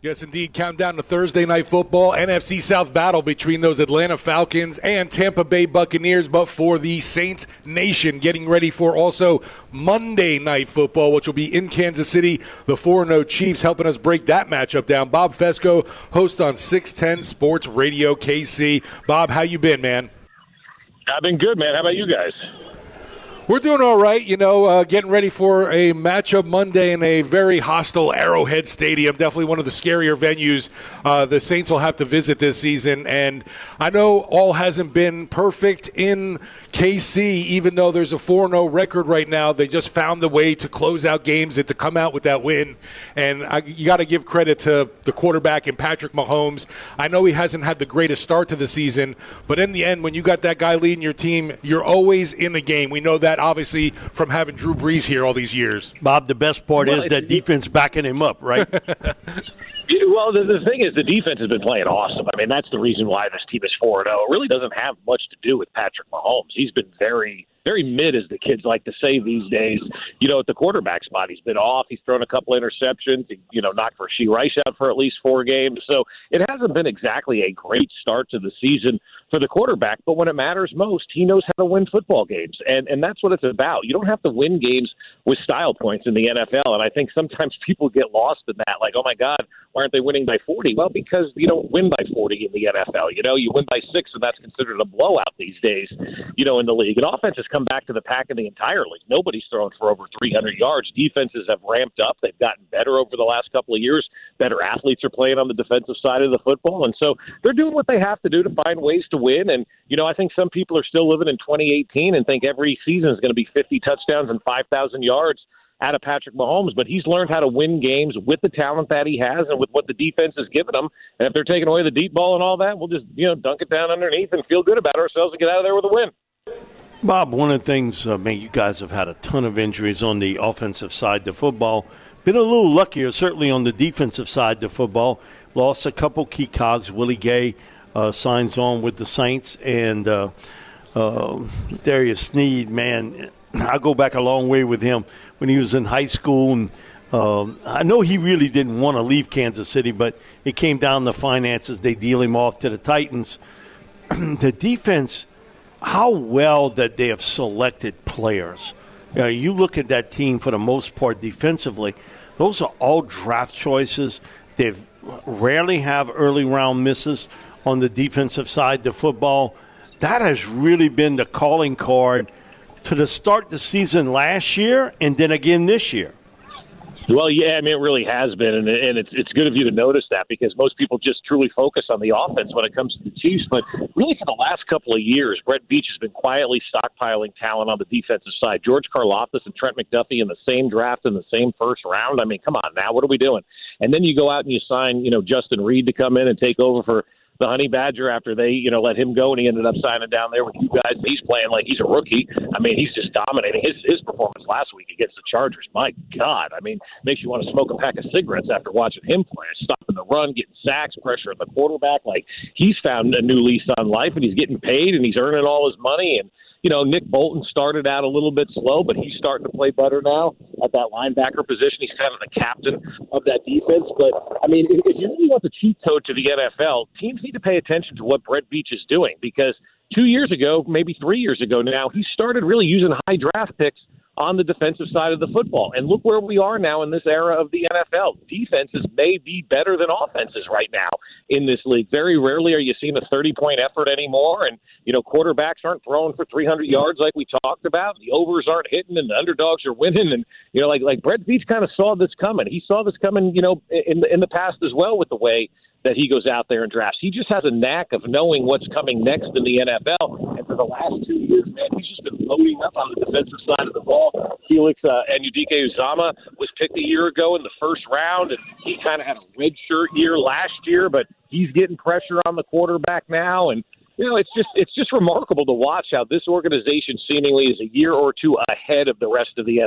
Yes, indeed. Countdown to Thursday Night Football, NFC South battle between those Atlanta Falcons and Tampa Bay Buccaneers, but for the Saints Nation, getting ready for also Monday Night Football, which will be in Kansas City. The 4-0 Chiefs helping us break that matchup down. Bob Fesco, host on 610 Sports Radio KC. Bob, how you been, man? I've been good, man. How about you guys? We're doing all right, getting ready for a matchup Monday in a very hostile Arrowhead Stadium, definitely one of the scarier venues the Saints will have to visit this season. And I know all hasn't been perfect in KC, even though there's a 4-0 record right now. They just found the way to close out games and to come out with that win. And you got to give credit to the quarterback and Patrick Mahomes. I know he hasn't had the greatest start to the season, but in the end, when you got that guy leading your team, you're always in the game. We know that obviously from having Drew Brees here all these years. Bob, the best part is that defense backing him up, right? Well, the thing is, the defense has been playing awesome. I mean, that's the reason why this team is 4-0. It really doesn't have much to do with Patrick Mahomes. He's been very, very mid, as the kids like to say these days. At the quarterback spot, he's been off. He's thrown a couple interceptions. He, knocked Rashee Rice out for at least 4 games. So it hasn't been exactly a great start to the season for the quarterback. But when it matters most, he knows how to win football games. And that's what it's about. You don't have to win games with style points in the NFL. And I think sometimes people get lost in that. Like, oh, my God, why aren't they winning by 40? Well, because you don't win by 40 in the NFL. You win by 6, and that's considered a blowout these days, in the league. And offense has come back to the pack in the entire league. Nobody's thrown for over 300 yards. Defenses have ramped up. They've gotten better over the last couple of years. Better athletes are playing on the defensive side of the football. And so they're doing what they have to do to find ways to win. And, I think some people are still living in 2018 and think every season is going to be 50 touchdowns and 5,000 yards out of Patrick Mahomes, but he's learned how to win games with the talent that he has and with what the defense has given him. And if they're taking away the deep ball and all that, we'll just, dunk it down underneath and feel good about ourselves and get out of there with a win. Bob, one of the things, you guys have had a ton of injuries on the offensive side of football. Been a little luckier, certainly on the defensive side of football. Lost a couple key cogs. Willie Gay signs on with the Saints, and Darius Sneed, man, I go back a long way with him when he was in high school. And I know he really didn't want to leave Kansas City, but it came down to finances. They deal him off to the Titans. The defense, how well that they have selected players. You look at that team for the most part defensively, those are all draft choices. They rarely have early round misses on the defensive side of football. That has really been the calling card for the start the season last year and then again this year. Well, yeah, it really has been, and it's good of you to notice that because most people just truly focus on the offense when it comes to the Chiefs. But really, for the last couple of years, Brett Veach has been quietly stockpiling talent on the defensive side. George Karlaftis and Trent McDuffie in the same draft in the same first round. I mean, come on now, what are we doing? And then you go out and you sign, Justin Reed to come in and take over for the Honey Badger after they, let him go, and he ended up signing down there with you guys. He's playing like he's a rookie. I mean, he's just dominating. His performance last week against the Chargers, my God, makes you want to smoke a pack of cigarettes after watching him play. Stopping the run, getting sacks, pressure at the quarterback. Like, he's found a new lease on life, and he's getting paid, and he's earning all his money. And Nick Bolton started out a little bit slow, but he's starting to play better now at that linebacker position. He's kind of the captain of that defense. But, if you really want the cheat code to the NFL, teams need to pay attention to what Brett Veach is doing because 2 years ago, maybe 3 years ago now, he started really using high draft picks on the defensive side of the football. And look where we are now in this era of the NFL. Defenses may be better than offenses right now in this league. Very rarely are you seeing a 30-point effort anymore. And, quarterbacks aren't throwing for 300 yards like we talked about. The overs aren't hitting and the underdogs are winning. And, like Brett Veach kind of saw this coming. He saw this coming, in the past as well with the way that he goes out there and drafts. He just has a knack of knowing what's coming next in the NFL. And for the last 2 years, man, he's just been loading up on the defensive side of the ball. Felix Anudike Uzama was picked a year ago in the first round, and he kind of had a redshirt year last year, but he's getting pressure on the quarterback now. And, it's just remarkable to watch how this organization seemingly is a year or two ahead of the rest of the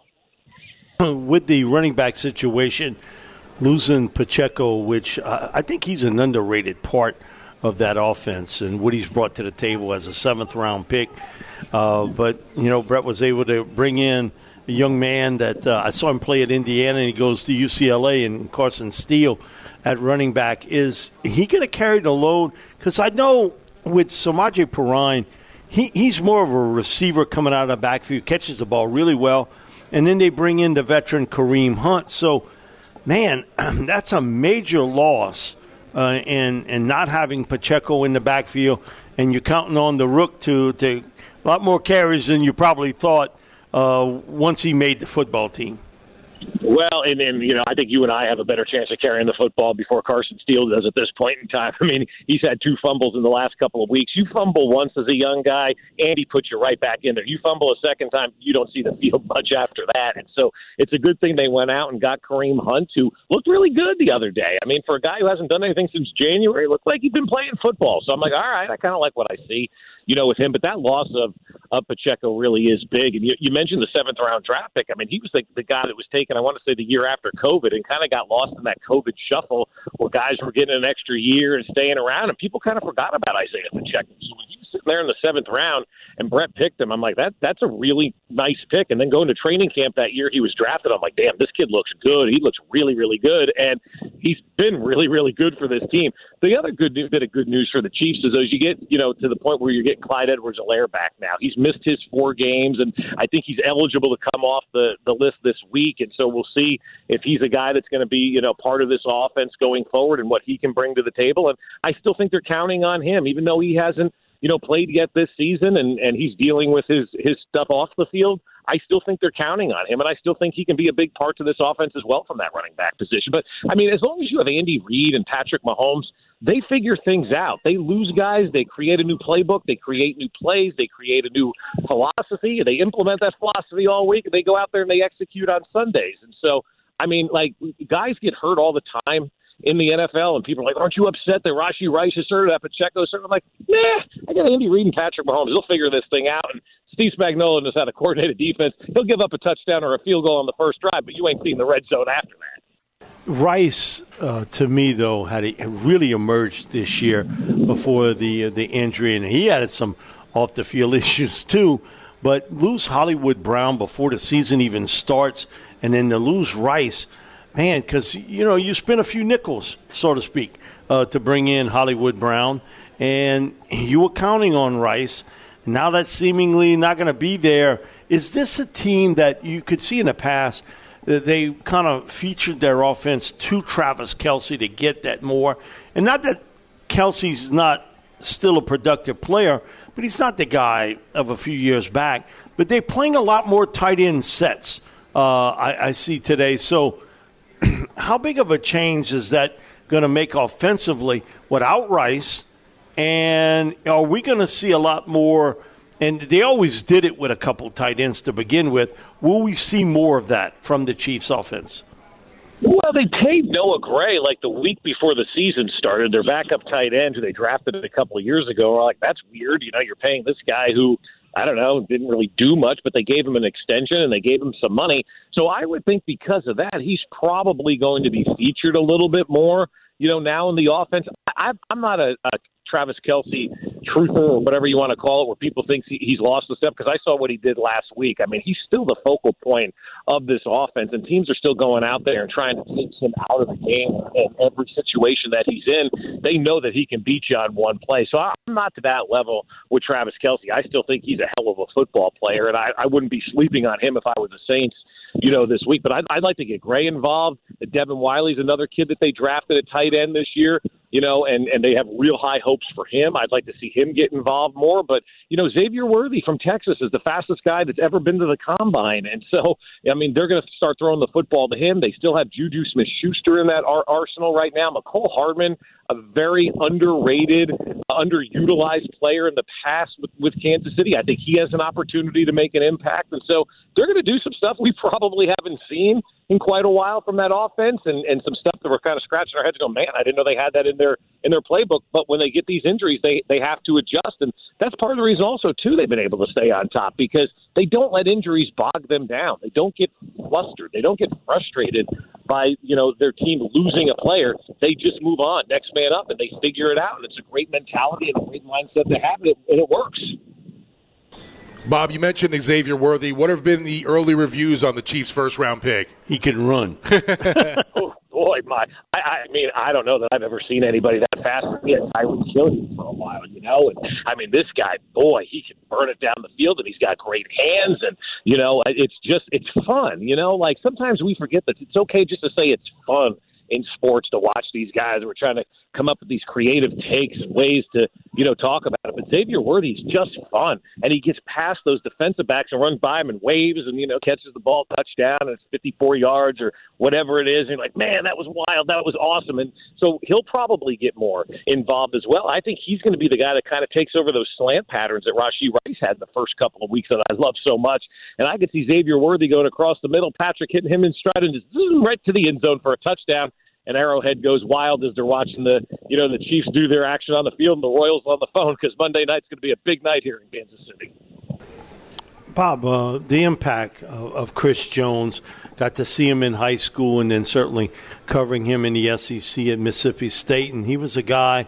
NFL. With the running back situation, losing Pacheco, which I think he's an underrated part of that offense and what he's brought to the table as a 7th-round pick. But, Brett was able to bring in a young man that I saw him play at Indiana, and he goes to UCLA, and Carson Steele at running back. Is he going to carry the load? Because I know with Samaje Perine, he's more of a receiver coming out of the backfield, catches the ball really well, and then they bring in the veteran Kareem Hunt. So, man, that's a major loss in not having Pacheco in the backfield, and you're counting on the Rook to a lot more carries than you probably thought once he made the football team. Well, and I think you and I have a better chance of carrying the football before Carson Steele does at this point in time. I mean, he's had 2 fumbles in the last couple of weeks. You fumble once as a young guy, Andy puts you right back in there. You fumble a second time, you don't see the field much after that. And so it's a good thing they went out and got Kareem Hunt, who looked really good the other day. I mean, for a guy who hasn't done anything since January, it looked like he'd been playing football. So I'm like, all right, I kind of like what I see, with him. But that loss of Pacheco really is big. And you mentioned the 7th-round draft pick. I mean, he was the guy that was taken, I want to say, the year after COVID, and kind of got lost in that COVID shuffle where guys were getting an extra year and staying around, and people kind of forgot about Isaiah Pacheco. So when he was sitting there in the 7th round and Brett picked him, I'm like, that's a really nice pick. And then going to training camp that year he was drafted, I'm like, damn, this kid looks good. He looks really, really good, and he's been really, really good for this team. The other bit of good news for the Chiefs is as you get, to the point where you're getting Clyde Edwards-Helaire back now. He's missed his 4 games, and I think he's eligible to come off the list this week, and so we'll see if he's a guy that's going to be, part of this offense going forward and what he can bring to the table. And I still think they're counting on him, even though he hasn't, played yet this season and he's dealing with his stuff off the field. I still think they're counting on him, and I still think he can be a big part to this offense as well from that running back position. But, I mean, as long as you have Andy Reid and Patrick Mahomes, they figure things out. They lose guys. They create a new playbook. They create new plays. They create a new philosophy. They implement that philosophy all week, and they go out there and they execute on Sundays. And so, I mean, like, guys get hurt all the time in the NFL, and people are like, aren't you upset that Rashee Rice is hurt, that Pacheco is hurt? I'm like, nah, I got Andy Reid and Patrick Mahomes. They'll figure this thing out. And Steve Spagnuolo knows how to coordinate a defense. He'll give up a touchdown or a field goal on the first drive, but you ain't seen the red zone after that. Rice, to me, though, had really emerged this year before the injury, and he had some off-the-field issues too. But lose Hollywood Brown before the season even starts, and then to lose Rice, man, because, you spend a few nickels, so to speak, to bring in Hollywood Brown, and you were counting on Rice. Now that's seemingly not going to be there. Is this a team that you could see in the past that they kind of featured their offense to Travis Kelce to get that more? And not that Kelce's not still a productive player, but he's not the guy of a few years back. But they're playing a lot more tight end sets, I see today. So how big of a change is that going to make offensively without Rice? And are we going to see a lot more? And they always did it with a couple tight ends to begin with. Will we see more of that from the Chiefs offense? Well, they paid Noah Gray like the week before the season started. Their backup tight end, who they drafted a couple of years ago, are like, that's weird. You're paying this guy who, I don't know, didn't really do much, but they gave him an extension and they gave him some money. So I would think because of that, he's probably going to be featured a little bit more, now in the offense. I'm not a Travis Kelce truther or whatever you want to call it, where people think he's lost a step, because I saw what he did last week. I mean, he's still the focal point of this offense, and teams are still going out there and trying to take him out of the game in every situation that he's in. They know that he can beat you on one play. So I'm not to that level with Travis Kelce. I still think he's a hell of a football player, and I wouldn't be sleeping on him if I were the Saints, this week. But I'd like to get Gray involved. Devin Wiley's another kid that they drafted at tight end this year, and they have real high hopes for him. I'd like to see him get involved more. But, Xavier Worthy from Texas is the fastest guy that's ever been to the combine. And so, I mean, they're going to start throwing the football to him. They still have Juju Smith-Schuster in that arsenal right now. McCole Hardman, a very underrated, underutilized player in the past with Kansas City. I think he has an opportunity to make an impact. And so they're going to do some stuff we probably haven't seen in quite a while from that offense, and some stuff that we're kind of scratching our heads going, man, I didn't know they had that in their playbook. But when they get these injuries, they have to adjust. And that's part of the reason also, too, they've been able to stay on top, because they don't let injuries bog them down. They don't get flustered. They don't get frustrated by, their team losing a player. They just move on, next man up, and they figure it out. And it's a great mentality and a great mindset to have, and it works. Bob, you mentioned Xavier Worthy. What have been the early reviews on the Chiefs' first-round pick? He can run. Oh, boy, I mean, I don't know that I've ever seen anybody that fast. Yes, I would kill you for a while, you know. And I mean, this guy, boy, he can burn it down the field, and he's got great hands, and you know, it's fun, you know. Like sometimes we forget that it's okay just to say it's fun in sports to watch these guys. We're trying to come up with these creative takes and ways to, you know, talk about it. But Xavier Worthy's just fun. And he gets past those defensive backs and runs by them and waves and, you know, catches the ball, touchdown, and it's 54 yards or whatever it is. And you're like, man, that was wild. That was awesome. And so he'll probably get more involved as well. I think he's going to be the guy that kind of takes over those slant patterns that Rashee Rice had in the first couple of weeks that I love so much. And I could see Xavier Worthy going across the middle, Patrick hitting him in stride and just right to the end zone for a touchdown. And Arrowhead goes wild as they're watching the Chiefs do their action on the field and the Royals on the phone, because Monday night's going to be a big night here in Kansas City. Bob, the impact of Chris Jones, got to see him in high school and then certainly covering him in the SEC at Mississippi State. And he was a guy,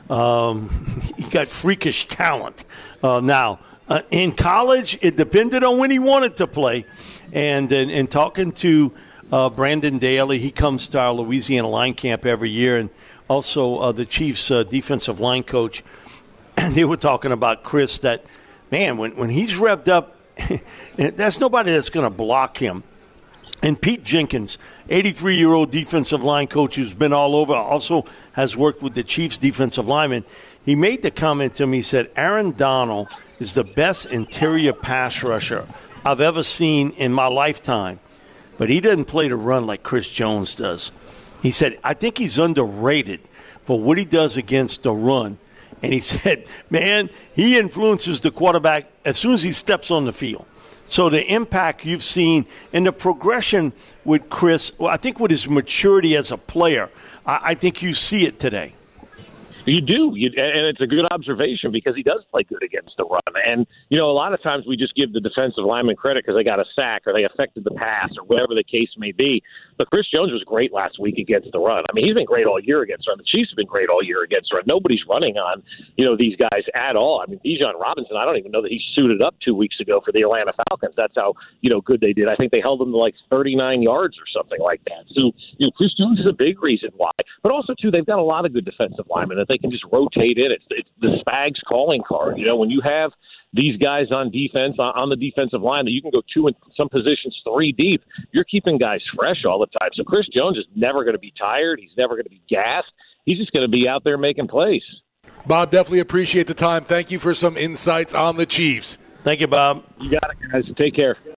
he got freakish talent. Now, in college, it depended on when he wanted to play. And in talking to Brandon Daly, he comes to our Louisiana line camp every year, and also the Chiefs' defensive line coach. They were talking about Chris, that, man, when he's revved up, there's nobody that's going to block him. And Pete Jenkins, 83-year-old defensive line coach who's been all over, also has worked with the Chiefs' defensive linemen. He made the comment to me, he said, Aaron Donald is the best interior pass rusher I've ever seen in my lifetime. But he doesn't play the run like Chris Jones does. He said, I think he's underrated for what he does against the run. And he said, man, he influences the quarterback as soon as he steps on the field. So the impact you've seen and the progression with Chris, well, I think with his maturity as a player, I think you see it today. You do, and it's a good observation because he does play good against the run. And, you know, a lot of times we just give the defensive lineman credit because they got a sack or they affected the pass or whatever the case may be. But Chris Jones was great last week against the run. I mean, he's been great all year against the run. The Chiefs have been great all year against the run. Nobody's running on, you know, these guys at all. I mean, Bijan Robinson, I don't even know that he suited up 2 weeks ago for the Atlanta Falcons. That's how, you know, good they did. I think they held him to like 39 yards or something like that. So, you know, Chris Jones is a big reason why. But also, too, they've got a lot of good defensive linemen that they can just rotate in. It's the Spags calling card. You know, when you have these guys on defense, on the defensive line, that you can go 2 and some positions 3 deep, you're keeping guys fresh all the time. So Chris Jones is never going to be tired. He's never going to be gassed. He's just going to be out there making plays. Bob, definitely appreciate the time. Thank you for some insights on the Chiefs. Thank you, Bob. You got it, guys. Take care.